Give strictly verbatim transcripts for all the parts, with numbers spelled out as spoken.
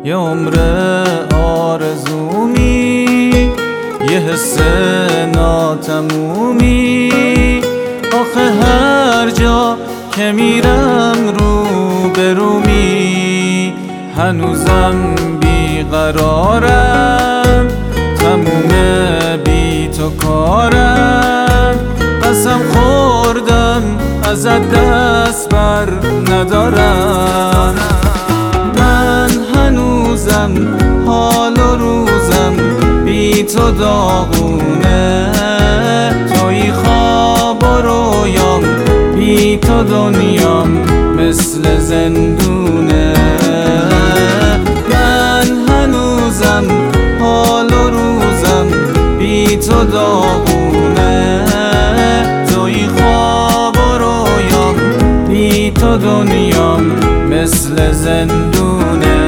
یه عمر آرزومی، یه حس ناتمومی. آخه هر جا که میرم رو به رومی، هنوزم بیقرارم، تموم بی تو کارم. قسم خوردم ازت دست بر ندارم. من هنوزم حال و روزم بی تو داغونه، توی خواب و رویام، بی تو دنیام مثل زندونه. من هنوزم حال و روزم بی تو داغونه، توی خواب و رویام، بی تو دنیام مثل زندونه.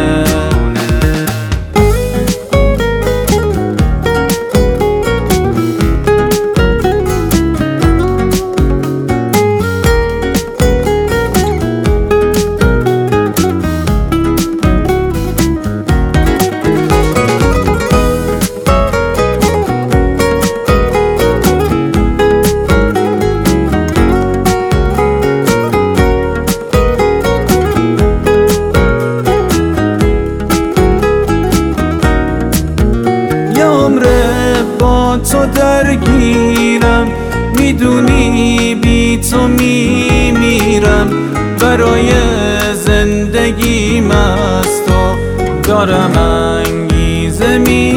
با تو درگیرم، میدونی بی تو میمیرم. برای زندگیم از تو دارم انگیزه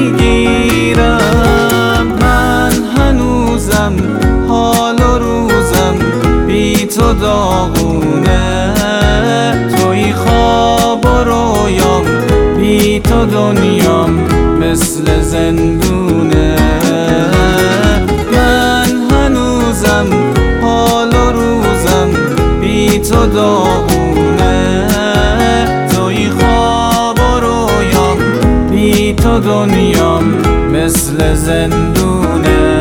میگیرم. من هنوزم حال و روزم بی تو داغونه، توی خواب و رویام، بی تو دنیام مثل زندونه. من هنوزم حال و روزم بی تو داغونه، توی خواب و رویام، بی تو دنیام مثل زندونه.